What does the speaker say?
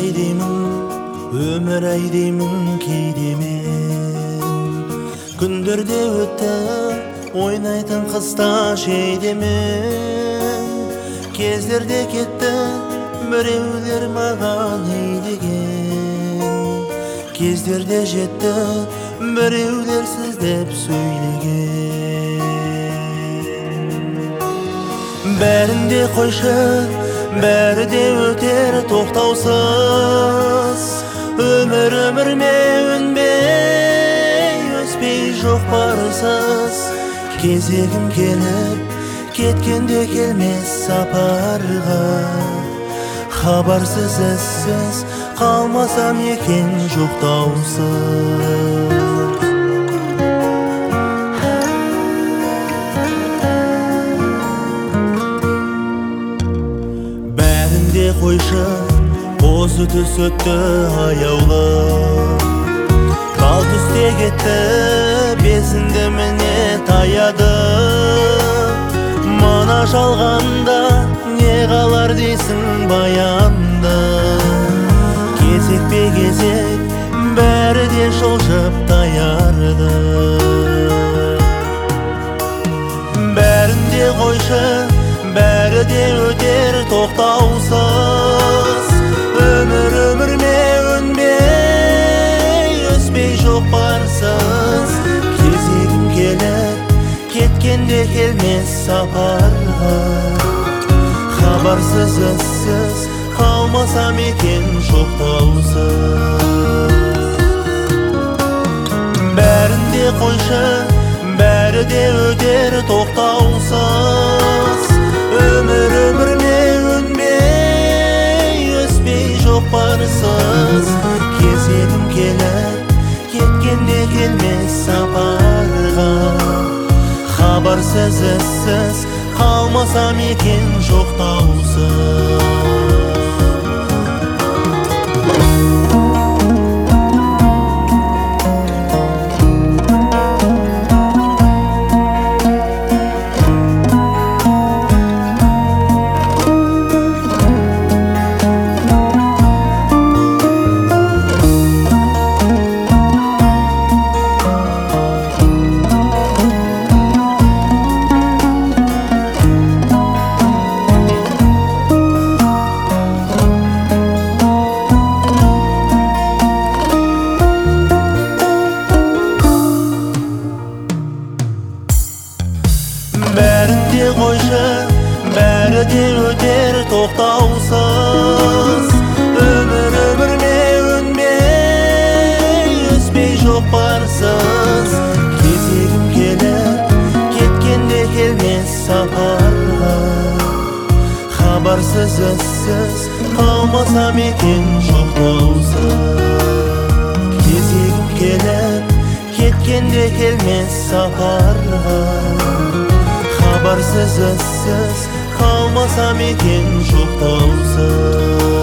деймін, өмір ай деймін кейде мен. Күндерде өтті ойнайтын қыста жейдемен. Кездерде кетті біреулер маған ейдеген. Кездерде жетті біреулер сіз деп сөйлеген. Бәрінде қойшы, бәрі де өтер тоқтаусыз. Өмір өмірме өнбей, өспей жоқ барсыз. Кезегім келіп, кеткенде келмес сапарға. Хабарсыз ізсіз қалмасам екен жоқтаусыз. Бәрінде қойшы, қозы түс өтті аяулы. Тал түсте кетті, безінді міне таяды. Мына жалғанда не қалар дейсің баянды. Кезекпе кезек бәрі де жылжып таярды. Бәрінде қойшы, бәрі де өтер тоқтаусыз. Өмір өмірме өнбей, өспей жоқ барсыз. Кезегім келіп, кеткенде келмес сапарға. Хабарсыз ізсіз қалмасам екен жоқтаусыз. Бәрінде қойшы, бәрі де өтер тоқтаусыз. Өмір өмірме өнбей, өспей жоқ барсыз. Кезегім келіп, кеткенде келмес сапарға. Хабарсыз ізсіз қалмасам екен жоқтаусыз. Бәрінде қойшы, бәрі де өтер тоқтаусыз. Өмір өмірме өнбей, өспей жоқ барсыз. Кезегім келіп, кеткенде келмес сапарға. Хабарсыз ізсіз қалмасам екен жоқтаусыз. Кезегім келіп, кеткенде келмес сапарға. Хабарсыз ізсіз қалмасам екен жоқтаусыз.